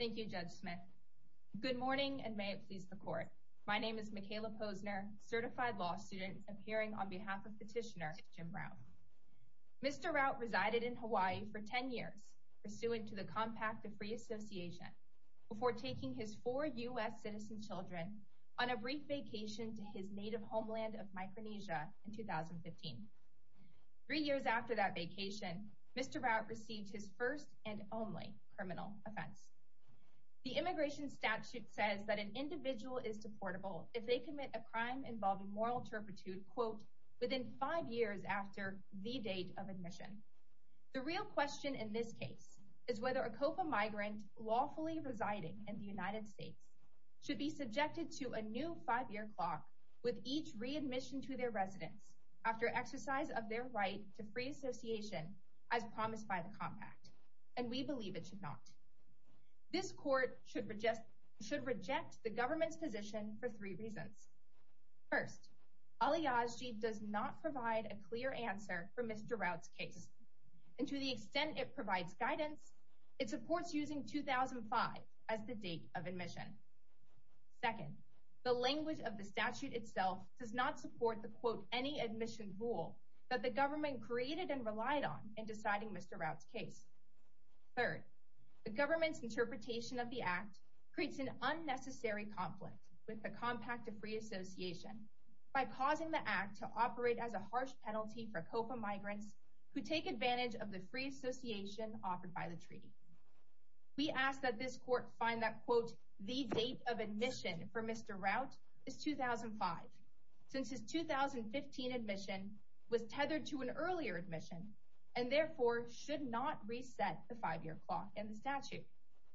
Thank you, Judge Smith. Good morning, and may it please the Court. My name is Michaela Posner, certified law student appearing on behalf of petitioner Jim Rout. Mr. Rout resided in Hawaii for 10 years, pursuant to the Compact of Free Association, before taking his 4 U.S. citizen children on a brief vacation to his native homeland of Micronesia in 2015. 3 years after that vacation, Mr. Rout received his first and only criminal offense. The immigration statute says that an individual is deportable if they commit a crime involving moral turpitude, quote, within 5 years after the date of admission. The real question in this case is whether a COPA migrant lawfully residing in the United States should be subjected to a new 5-year clock with each readmission to their residence after exercise of their right to free association as promised by the Compact, and we believe it should not. This court should reject the government's position for 3 reasons. First, Ali Yazji does not provide a clear answer for Mr. Rout's case, and to the extent it provides guidance, it supports using 2005 as the date of admission. Second, the language of the statute itself does not support the, quote, any admission rule that the government created and relied on in deciding Mr. Rout's case. Third, the government's interpretation of the Act creates an unnecessary conflict with the Compact of Free Association by causing the Act to operate as a harsh penalty for COPA migrants who take advantage of the free association offered by the treaty. We ask that this court find that, quote, the date of admission for Mr. Rout is 2005, since his 2015 admission was tethered to an earlier admission and therefore should not reset the 5-year clock in the statute.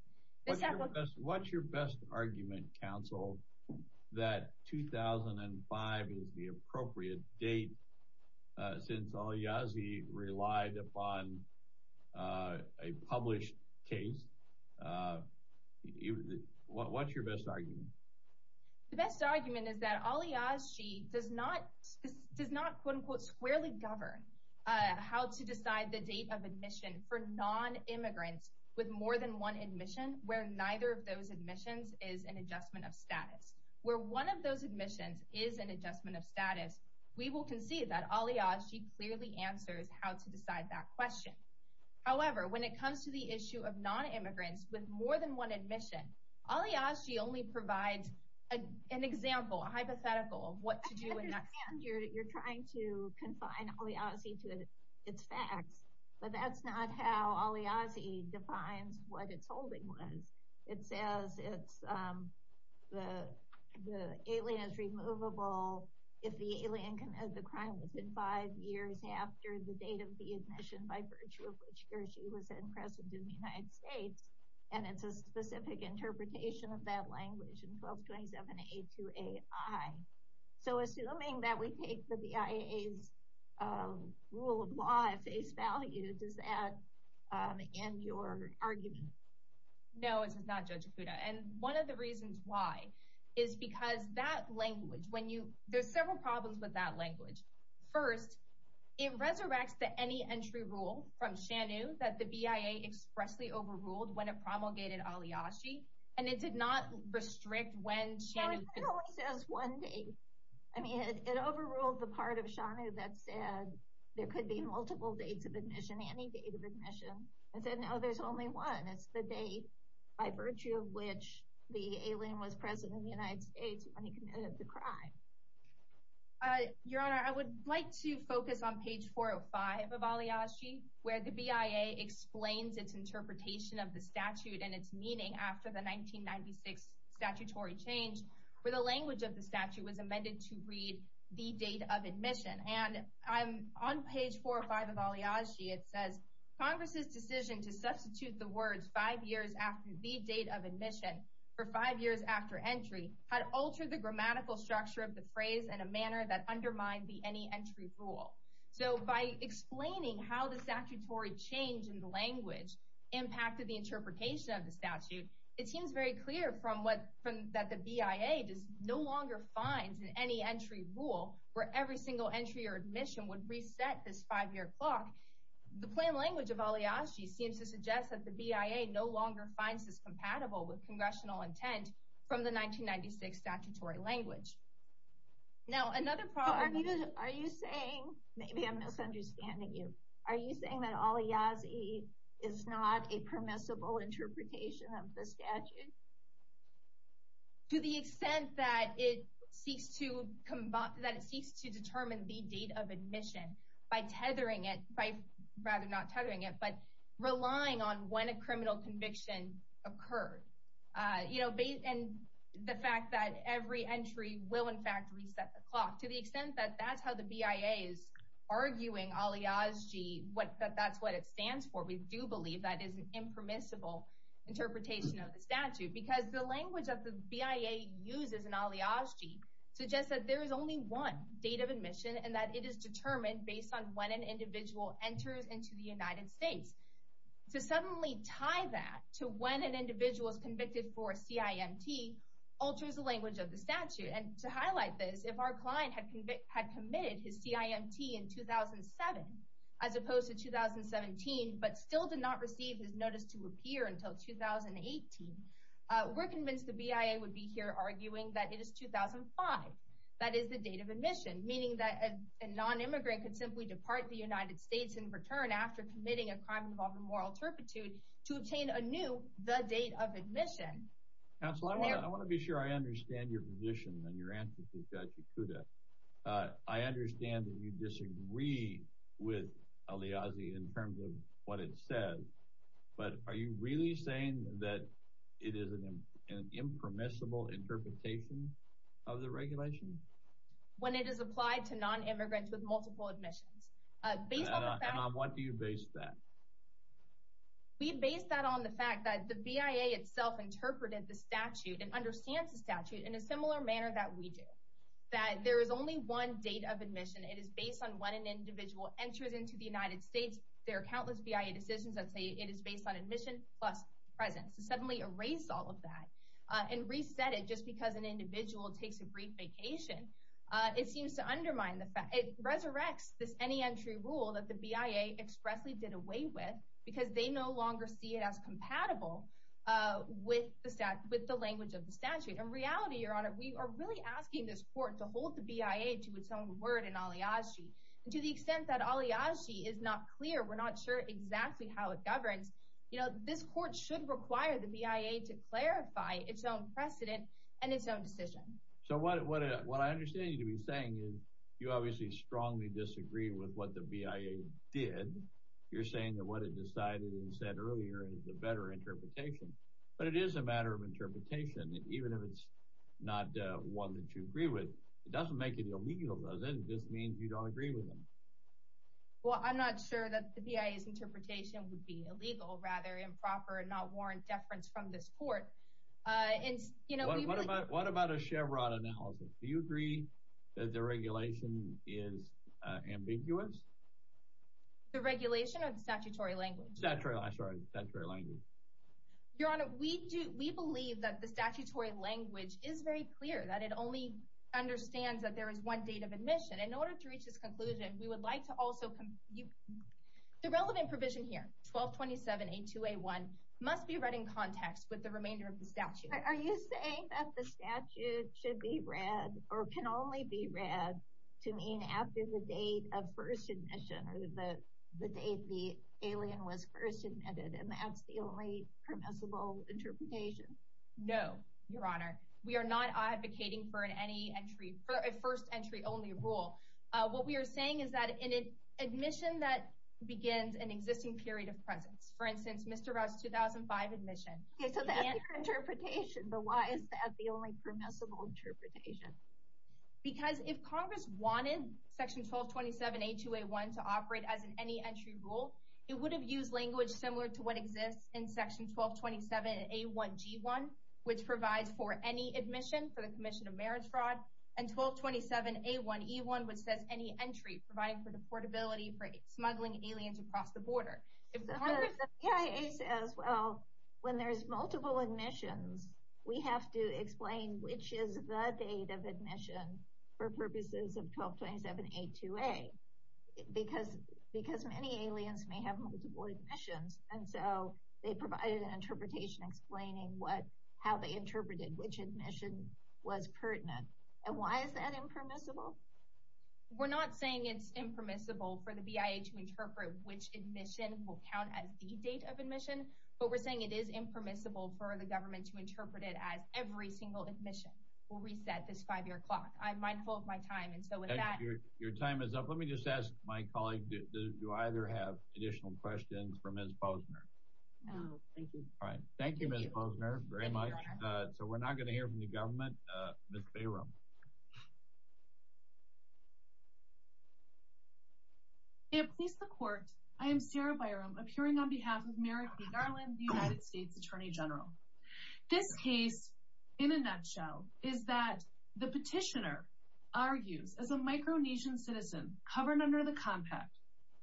What's your best argument, counsel, that 2005 is the appropriate date since Ali Yazji relied upon a published case? What's your best argument? The best argument is that Ali Yazji does not, quote unquote, squarely govern how to decide the date of admission for non-immigrants with more than one admission, where neither of those admissions is an adjustment of status. Where one of those admissions is an adjustment of status, we will concede that Ali Yazji clearly answers how to decide that question. However, when it comes to the issue of non-immigrants with more than one admission, Ali Yazji only provides an example, a hypothetical of what to do in that. You're trying to confine Ali Yazji to its facts, but that's not how Ali Yazji defines what its holding was. It says it's the alien is removable if the alien committed the crime within 5 years after the date of the admission by virtue of which he or she was then present in the United States. And it's a specific interpretation of that language in 1227A2AI. So assuming that we take the BIA's rule of law at face value, does that end your argument? No, it does not, Judge Ikuda. And one of the reasons why is because that language, there's several problems with that language. First, it resurrects the any entry rule from Shanu that the BIA expressly overruled when it promulgated Ali Yazji, and it did not restrict when Shanu... It only says one date. I mean, it overruled the part of Shanu that said there could be multiple dates of admission, any date of admission. It said, no, there's only one. It's the date by virtue of which the alien was present in the United States when he committed the crime. Your Honor, I would like to focus on page 405 of Ali Yazji, where the BIA explains its interpretation of the statute and its meaning after the 1996 statutory change, where the language of the statute was amended to read the date of admission. And on page 405 of Ali Yazji, it says, Congress's decision to substitute the words 5 years after the date of admission for 5 years after entry had altered the grammatical structure of the phrase in a manner that undermined the any entry rule. So by explaining how the statutory change in the language impacted the interpretation of the statute, it seems very clear that the BIA no longer finds an any entry rule where every single entry or admission would reset this 5-year clock. the plain language of Aliassige seems to suggest that the BIA no longer finds this compatible with congressional intent from the 1996 statutory language. Now, another problem... Are you saying, maybe I'm misunderstanding you, are you saying that Aliassige is not a permissible interpretation of the statute? To the extent that it seeks to determine the date of admission by tethering it, rather not tethering it, but relying on when a criminal conviction occurred. And the fact that every entry will in fact reset the clock. To the extent that that's how the BIA is arguing Aliassige, that's what it stands for, we do believe that is an impermissible interpretation of the statute, because the language that the BIA uses in Aliassige suggests that there is only one date of admission and that it is determined based on when an individual enters into the United States. To suddenly tie that to when an individual is convicted for a CIMT alters the language of the statute. And to highlight this, if our client had committed his CIMT in 2007 as opposed to 2017, but still did not receive his notice to appear until 2018, we're convinced the BIA would be here arguing that it is 2005. That is the date of admission, meaning that a non-immigrant could simply depart the United States in return after committing a crime involving moral turpitude to obtain anew the date of admission. Counsel, I want to be sure I understand your position and your answer to Judge Ikuda. I understand that you disagree with Aliassige in terms of what it says, but are you really saying that it is an impermissible interpretation of the regulation? When it is applied to non-immigrants with multiple admissions. And on what do you base that? We base that on the fact that the BIA itself interpreted the statute and understands the statute in a similar manner that we do. That there is only one date of admission. It is based on when an individual enters into the United States. There are countless BIA decisions that say it is based on admission plus presence. To suddenly erase all of that and reset it just because an individual takes a brief vacation, it seems to undermine the fact. It resurrects this any entry rule that the BIA expressly did away with because they no longer see it as compatible with the language of the statute. In reality, Your Honor, we are really asking this court to hold the BIA to its own word in Aliassige. And to the extent that Aliassige is not clear, we're not sure exactly how it governs, this court should require the BIA to clarify its own precedent and its own decision. So what I understand you to be saying is you obviously strongly disagree with what the BIA did. You're saying that what it decided and said earlier is the better interpretation. But it is a matter of interpretation, even if it's not one that you agree with. It doesn't make it illegal, does it? It just means you don't agree with them. Well, I'm not sure that the BIA's interpretation would be illegal, rather improper and not warrant deference from this court. What about a Chevron analysis? Do you agree that the regulation is ambiguous? The regulation or the statutory language? Statutory language. Your Honor, we believe that the statutory language is very clear, that it only understands that there is one date of admission. In order to reach this conclusion, we would like to also the relevant provision here, 1227A2A1, must be read in context with the remainder of the statute. Are you saying that the statute should be read or can only be read to mean after the date of first admission or the date the alien was first admitted, and that's the only permissible interpretation? No, Your Honor. We are not advocating for a first entry only rule. What we are saying is that in an admission that begins an existing period of presence, for instance, Mr. Rouse's 2005 admission. Okay, so that's your interpretation, but why is that the only permissible interpretation? Because if Congress wanted Section 1227A2A1 to operate as an any entry rule, it would have used language similar to what exists in Section 1227A1G1, which provides for any admission for the commission of marriage fraud, and 1227A1E1, which says any entry, providing for deportability for smuggling aliens across the border. The PIA says, well, when there's multiple admissions, we have to explain which is the date of admission for purposes of 1227A2A, because because many aliens may have multiple admissions. And so they provided an interpretation explaining how they interpreted which admission was pertinent. And why is that impermissible? We're not saying it's impermissible for the BIA to interpret which admission will count as the date of admission, but we're saying it is impermissible for the government to interpret it as every single admission will reset this 5-year clock. I'm mindful of my time, and so with that... Your time is up. Let me just ask my colleague, do either have additional questions for Ms. Posner? No, thank you. All right. Thank you, Ms. Posner, very much. So we're not going to hear from the government. Ms. Bayram. May it please the court, I am Sarah Byram, appearing on behalf of Merrick B. Garland, the United States Attorney General. This case, in a nutshell, is that the petitioner argues, as a Micronesian citizen covered under the compact,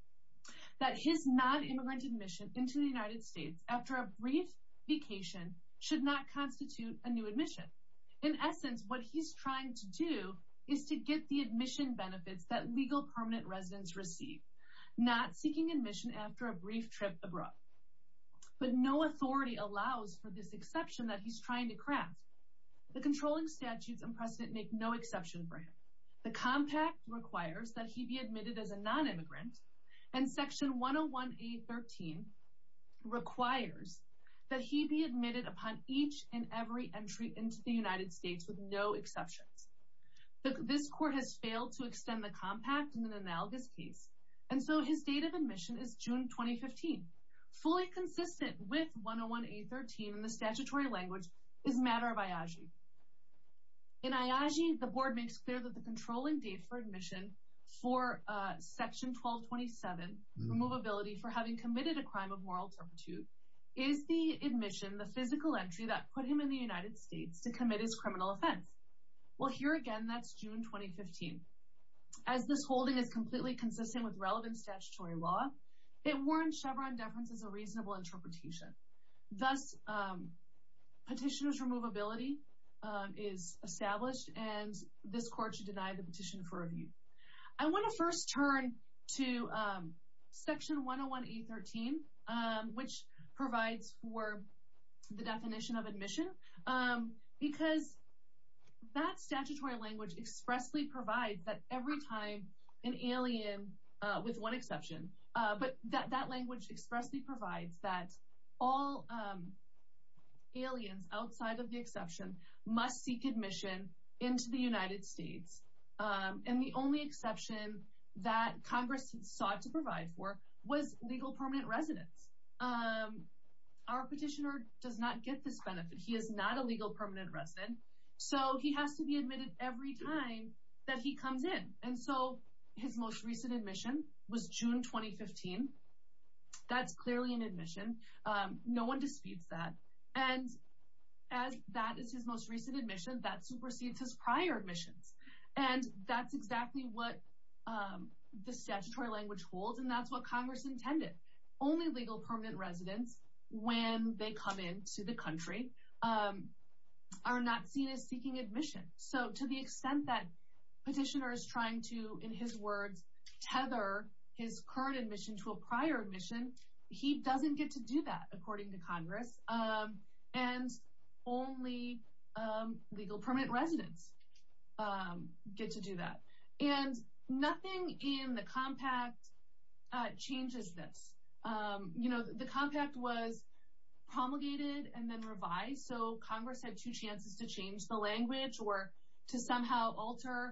that his non-immigrant admission into the United States after a brief vacation should not constitute a new admission. In essence, what he's trying to do is to get the admission benefits that legal permanent residents receive, not seeking admission after a brief trip abroad. But no authority allows for this exception that he's trying to craft. The controlling statutes and precedent make no exception for him. The compact requires that he be admitted as a non-immigrant, and Section 101A.13 requires that he be admitted upon each and every entry into the United States with no exceptions. This court has failed to extend the compact in an analogous case, and so his date of admission is June 2015. Fully consistent with 101A.13 in the statutory language is matter of IAGI. In IAGI, the board makes clear that the controlling date for admission for Section 1227, removability for having committed a crime of moral turpitude, is the admission, the physical entry that put him in the United States to commit his criminal offense. Well, here again, that's June 2015. As this holding is completely consistent with relevant statutory law, it warrants Chevron deference as a reasonable interpretation. Thus, petitioner's removability is established, and this court should deny the petition for review. I want to first turn to Section 101A.13, which provides for the definition of admission, because that statutory language expressly provides that every time an alien, with one exception, but that language expressly provides that all aliens outside of the exception must seek admission into the United States. And the only exception that Congress sought to provide for was legal permanent residence. Our petitioner does not get this benefit. He is not a legal permanent resident, so he has to be admitted every time that he comes in. And so his most recent admission was June 2015. That's clearly an admission. No one disputes that. And as that is his most recent admission, that supersedes his prior admissions. And that's exactly what the statutory language holds, and that's what Congress intended. Only legal permanent residents, when they come into the country, are not seen as seeking admission. So to the extent that petitioner is trying to, in his words, tether his current admission to a prior admission, he doesn't get to do that, according to Congress. And only legal permanent residents get to do that. And nothing in the compact changes this. The compact was promulgated and then revised, so Congress had two chances to change the language or to somehow alter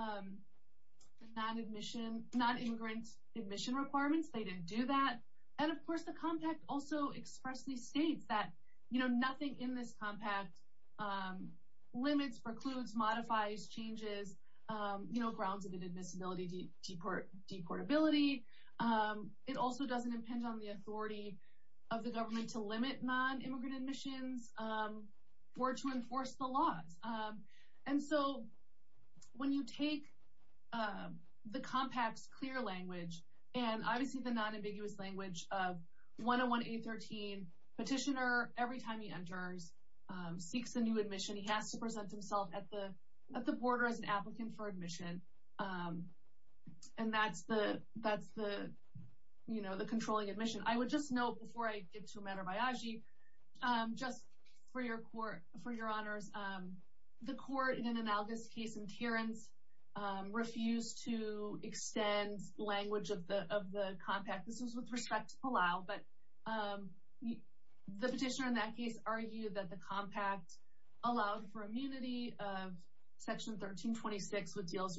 non-immigrant admission requirements. They didn't do that. And of course, the compact also expressly states that, nothing in this compact limits, precludes, modifies, changes, grounds of inadmissibility, deportability. It also doesn't impinge on the authority of the government to limit non-immigrant admissions or to enforce the laws. And so when you take the compact's clear language and obviously the non-ambiguous language of 101A.13, petitioner, every time he enters, seeks a new admission, he has to present himself at the border as an applicant for admission. And that's the the controlling admission. I would just note before I get to a matter of Biagi, just for your honors, the court in an analogous case in Terrence refused to extend language of the compact. This was with respect to Palau, but the petitioner in that case argued that the compact allowed for immunity of Section 1326,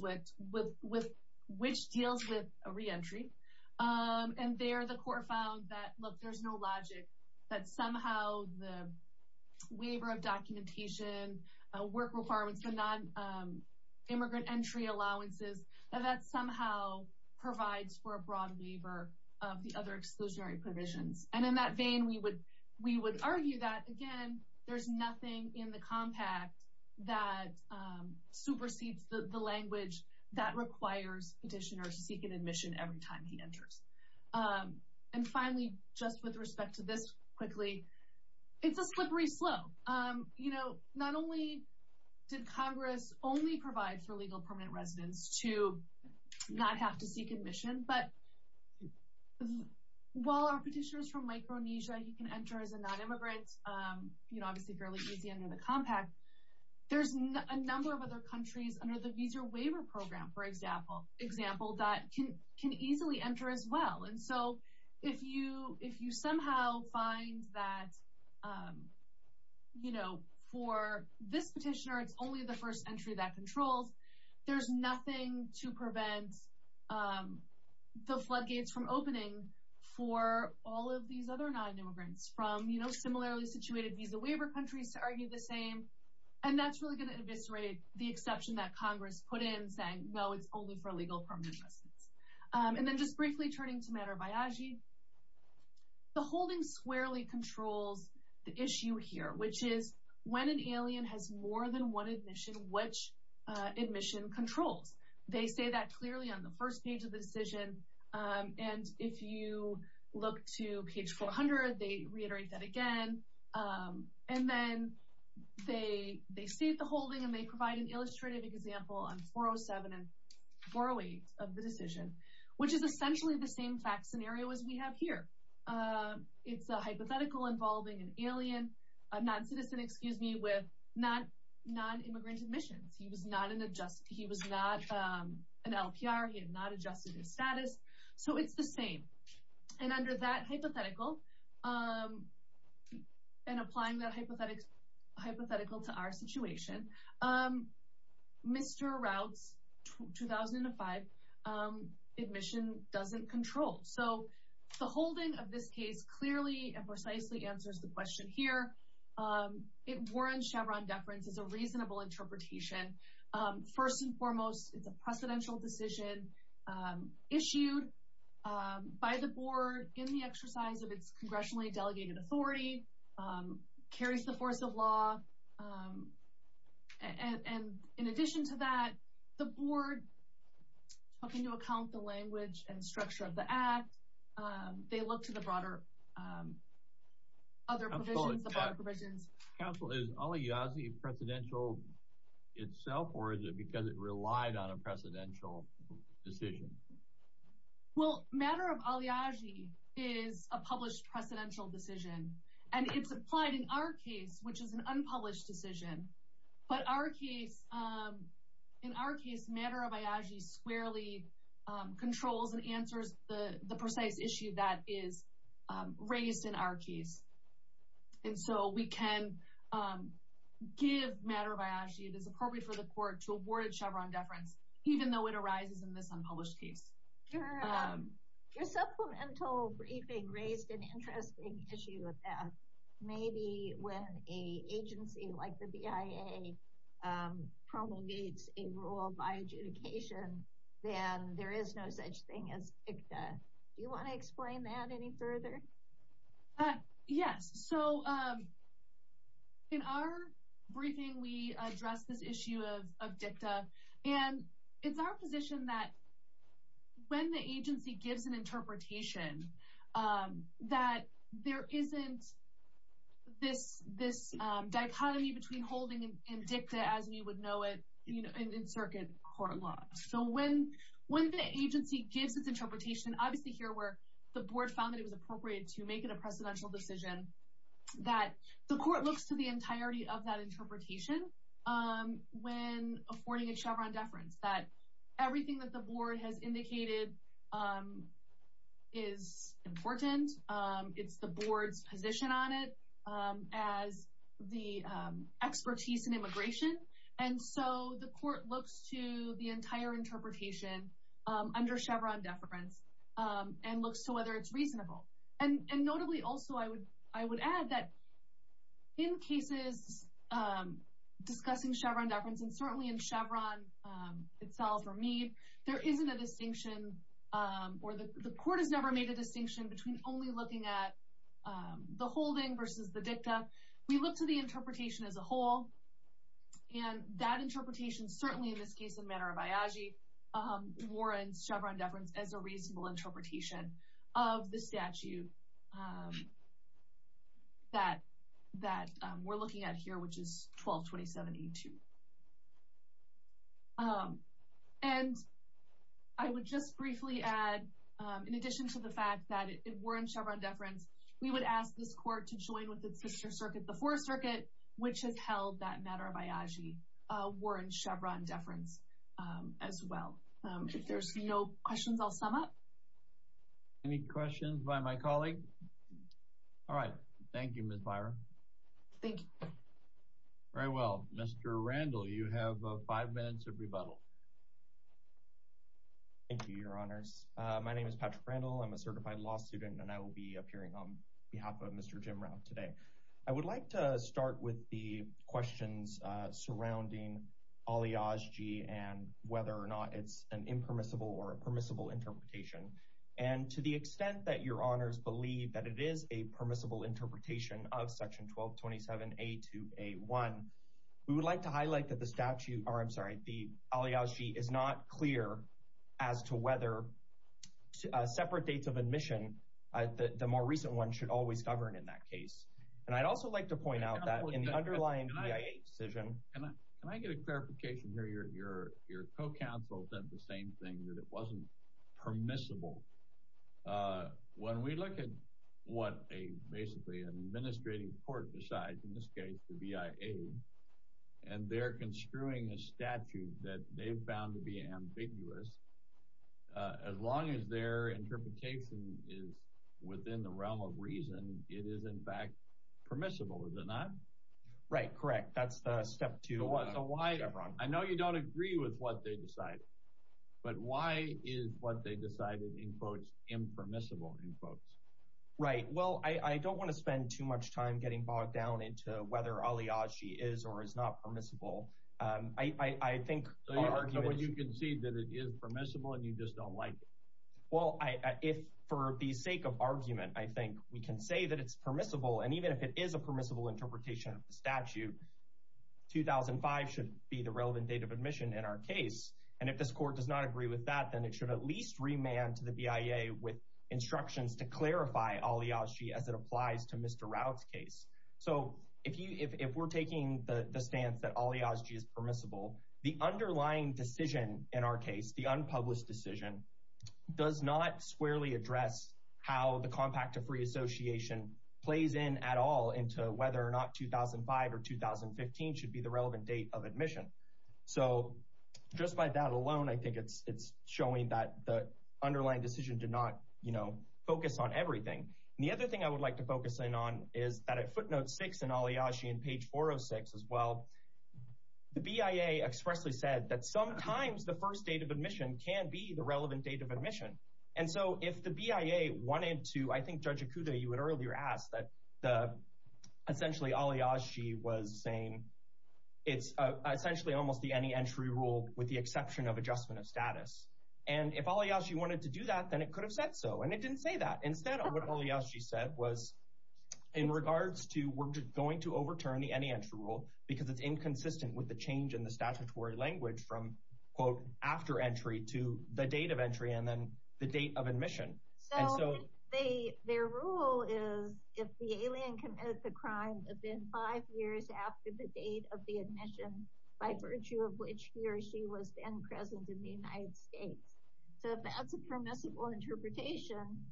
which deals with a reentry. And there the court found that, look, there's no logic that somehow the waiver of documentation, work requirements, the non-immigrant entry allowances, that somehow provides for a broad waiver of the other exclusionary provisions. And in that vein, we would argue that, again, there's nothing in the compact that supersedes the language that requires petitioner to seek an admission every time he enters. And finally, just with respect to this quickly, it's a slippery slope. Not only did Congress only provide for legal permanent residents to not have to seek admission, but while our petitioners from Micronesia, he can enter as a non-immigrant, obviously fairly easy under the compact, there's a number of other countries under the visa waiver program, for example, that can easily enter as well. And so if you somehow find that, for this petitioner, it's only the first entry that controls, there's nothing to prevent the floodgates from opening for all of these other non-immigrants from, similarly situated visa waiver countries to argue the same. And that's really going to eviscerate the exception that Congress put in saying, no, it's only for legal permanent residents. And then just briefly turning to matter of Biagi, the holding squarely controls the issue here, which is when an alien has more than one admission, which admission controls. They say that clearly on the first page of the decision. And if you look to page 400, they reiterate that again. And then they state the holding and they provide an illustrative example on 407 and 408 of the decision, which is essentially the same fact scenario as we have here. It's a hypothetical involving an alien, a non-citizen, with non-immigrant admissions. He was not an LPR. He had not adjusted his status. So it's the same. And under that hypothetical, and applying that hypothetical to our situation, Mr. Rout's 2005 admission doesn't control. So the holding of this case clearly and precisely answers the question here. It warrants Chevron deference as a reasonable interpretation. First and foremost, it's a precedential decision issued by the board in the exercise of its congressionally delegated authority, carries the force of law. And in addition to that, the board took into account the language and structure of the act. They look to the broader other provisions, the broader provisions. Counsel, is Aliazi precedential itself, or is it because it relied on a precedential decision? Well, matter of Aliazi is a published precedential decision, and it's applied in our case, which is an unpublished decision. But in our case, matter of Aliazi squarely controls and answers the precise issue that is raised in our case. And so we can give matter of Aliazi, it is appropriate for the court to award it Chevron deference, even though it arises in this unpublished case. Your supplemental briefing raised an interesting issue with that. Maybe when an agency like the BIA promulgates a rule by adjudication, then there is no such thing as ICTA. Do you want to explain that any further? Yes. So in our briefing, we addressed this issue of dicta, and it's our position that when the agency gives an interpretation, that there isn't this dichotomy between holding and dicta as we would know it, in circuit court law. So when the agency gives its interpretation, obviously here we're the board found that it was appropriate to make it a precedential decision, that the court looks to the entirety of that interpretation when affording a Chevron deference, that everything that the board has indicated is important. It's the board's position on it as the expertise in immigration. And so the court looks to the entire interpretation under Chevron deference and looks to whether it's reasonable. And notably also, I would add that in cases discussing Chevron deference, and certainly in Chevron itself or Meade, there isn't a distinction, or the court has never made a distinction between only looking at the holding versus the dicta. We look to the interpretation as a whole, and that interpretation, certainly in this case in matter of Ayaji, warrants Chevron deference as a reasonable interpretation of the statute that we're looking at here, which is 1227E2. And I would just briefly add, in addition to the fact that it warrants Chevron deference, we would ask this court to join with its sister circuit, the Fourth Circuit, which has held that matter of Ayaji warrants Chevron deference as well. If there's no questions, I'll sum up. Any questions by my colleague? All right. Thank you, Ms. Byron. Thank you. Very well. Mr. Randall, you have 5 minutes of rebuttal. Thank you, Your Honors. My name is Patrick Randall. I'm a certified law student, and I will be appearing on behalf of Mr. Jim Rao today. I would like to start with the questions surrounding Aliajji and whether or not it's an impermissible or a permissible interpretation. And to the extent that Your Honors believe that it is a permissible interpretation of Section 1227A2A1, we would like to highlight that the Aliajji is not clear as to whether separate dates of admission, the more recent one, should always govern in that case. And I'd also like to point out that in the underlying BIA decision— Can I get a clarification here? Your co-counsel said the same thing, that it wasn't permissible. When we look at what basically an administrative court decides, in this case the BIA, and they're construing a statute that they've found to be ambiguous, as long as their interpretation is within the realm of reason, it is in fact permissible, is it not? Right, correct. That's the step 2. So why, I know you don't agree with what they decided, but why is what they decided, in quotes, impermissible, in quotes? Right. Well, I don't want to spend too much time getting bogged down into whether Aliajji is or is not permissible. I think our argument— So would you concede that it is permissible and you just don't like it? Well, if for the sake of argument, I think we can say that it's permissible, and even if it is a permissible interpretation of the statute, 2005 should be the relevant date of admission in our case. And if this court does not agree with that, then it should at least remand to the BIA with instructions to clarify Aliajji as it applies to Mr. Rao's case. So if we're taking the stance that Aliajji is permissible, the underlying decision in our case, the unpublished decision, does not squarely address how the Compact of Free Association plays in at all into whether or not 2005 or 2015 should be the relevant date of admission. So just by that alone, I think it's showing that the underlying decision did not, focus on everything. And the other thing I would like to focus in on is that at footnote 6 in Aliajji and page 406 as well, the BIA expressly said that sometimes the first date of admission can be the relevant date of admission. And so if the BIA wanted to— I think, Judge Ikuda, you had earlier asked that essentially Aliajji was saying it's essentially almost the any entry rule with the exception of adjustment of status. And if Aliajji wanted to do that, then it could have said so. And it didn't say that. Instead, what Aliajji said was, in regards to, we're going to overturn the any entry rule because it's inconsistent with the change in the statutory language from, quote, after entry to the date of entry and then the date of admission. So their rule is if the alien committed the crime within 5 years after the date of the admission, by virtue of which he or she was then present in the United States. So if that's a permissible interpretation,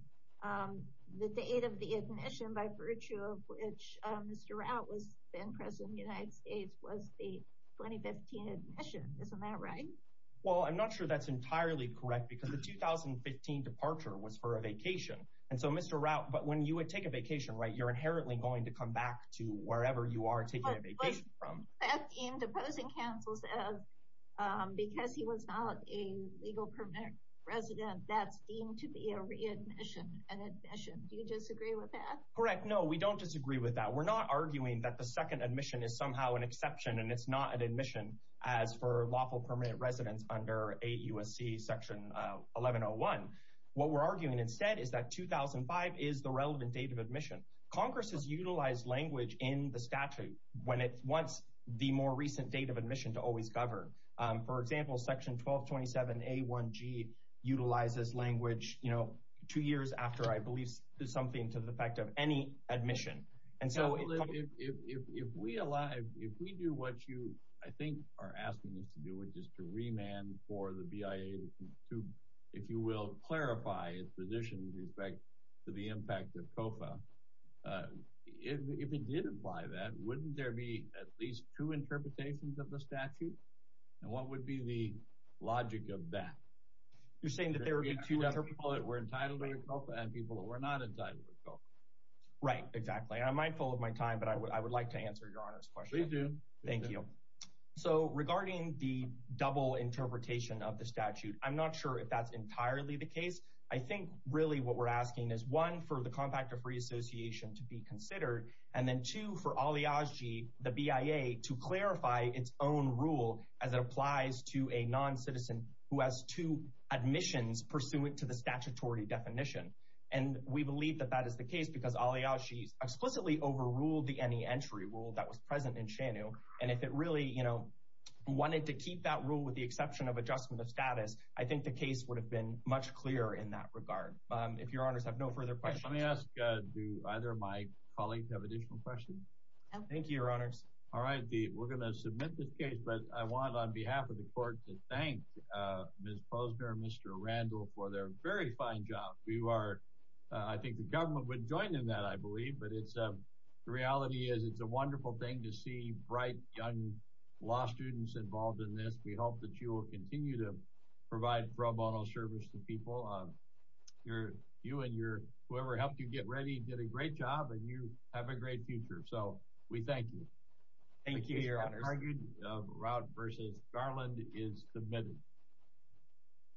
the date of the admission by virtue of which Mr. Rout was then President of the United States was the 2015 admission. Isn't that right? Well, I'm not sure that's entirely correct because the 2015 departure was for a vacation. And so Mr. Rout, but when you would take a vacation, right, you're inherently going to come back to wherever you are taking a vacation from. That deemed opposing counsel says because he was not a legal permanent resident, that's deemed to be a readmission, an admission. Do you disagree with that? Correct. No, we don't disagree with that. We're not arguing that the second admission is somehow an exception and it's not an admission as for lawful permanent residents under 8 U.S.C. section 1101. What we're arguing instead is that 2005 is the relevant date of admission. Congress has utilized language in the statute when it wants the more recent date of admission to always govern. For example, section 1227A1G utilizes language, 2 years after, I believe, something to the effect of any admission. And so if we do what you, I think, are asking us to do, which is to remand for the BIA to, if you will, clarify its position with respect to the impact of COFA, if it did apply that, wouldn't there be at least two interpretations of the statute? And what would be the logic of that? You're saying that there would be two people that were entitled to COFA and people that were not entitled to COFA. Right, exactly. And I'm mindful of my time, but I would like to answer Your Honor's question. Please do. Thank you. So regarding the double interpretation of the statute, I'm not sure if that's entirely the case. I think really what we're asking is, one, for the Compact of Free Association to be considered, and then two, for Aliagi, the BIA, to clarify its own rule as it applies to a non-citizen who has two admissions pursuant to the statutory definition. And we believe that that is the case because Aliagi explicitly overruled the any entry rule that was present in Shanu. And if it really, wanted to keep that rule with the exception of adjustment of status, I think the case would have been much clearer in that regard. If Your Honors have no further questions. Let me ask, do either of my colleagues have additional questions? No. Thank you, Your Honors. All right, we're going to submit this case, but I want on behalf of the court to thank Ms. Posner and Mr. Randall for their very fine job. We are, I think the government would join in that, I believe, but it's the reality is it's a wonderful thing to see bright young law students involved in this. We hope that you will continue to provide pro bono service to people. You and whoever helped you get ready did a great job, and you have a great future. So we thank you. Thank you, Your Honors. The case argued of Rout versus Garland is submitted.